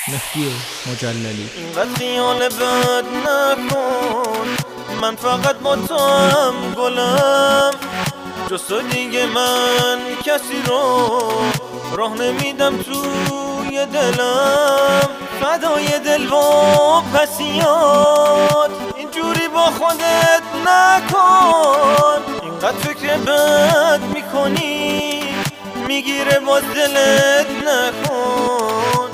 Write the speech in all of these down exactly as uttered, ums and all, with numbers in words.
مهدی مجللی. اینقدر خیال بد نکن، من فقط با تو هم گلم، جز تو دیگه من کسی رو راه نمیدم توی دلم. فدای دل و پسیات اینجوری با خودت نکن، اینقدر فکر بد میکنی میگیره باز دلت نکن.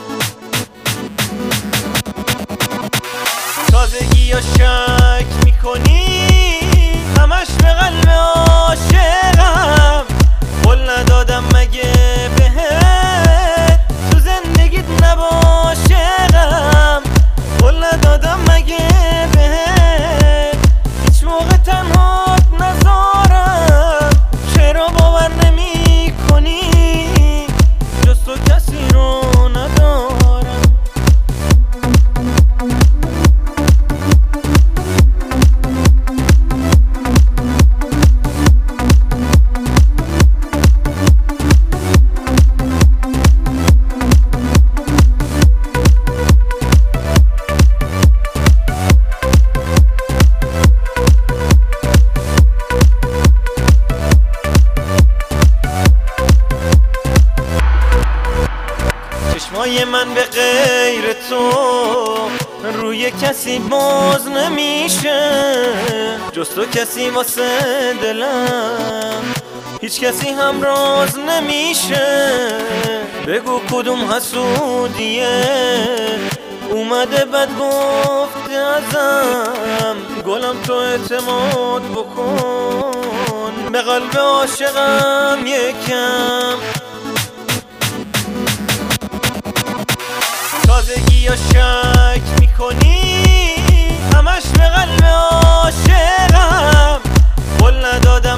تازگی یا شک میکنی همش به قلب عاشقم، قول ندادم مگه بهت تو زندگیت نباشم، قول ندادم مگه بهت هیچ موقع تنهات نذارم. چرا باور نمی کنی جز تو کسی رو ندارم. چشمای من به غیر تو روی کسی باز نمیشه، جز تو کسی واسه دلم هیچ کسی هم راز نمیشه. بگو کدوم حسودیه اومده بد گفته ازم، گلم تو اعتماد بکن به قلب عاشقم یکم. تازگی یا شک میکنی همش به قلب عاشقم، قول ندادم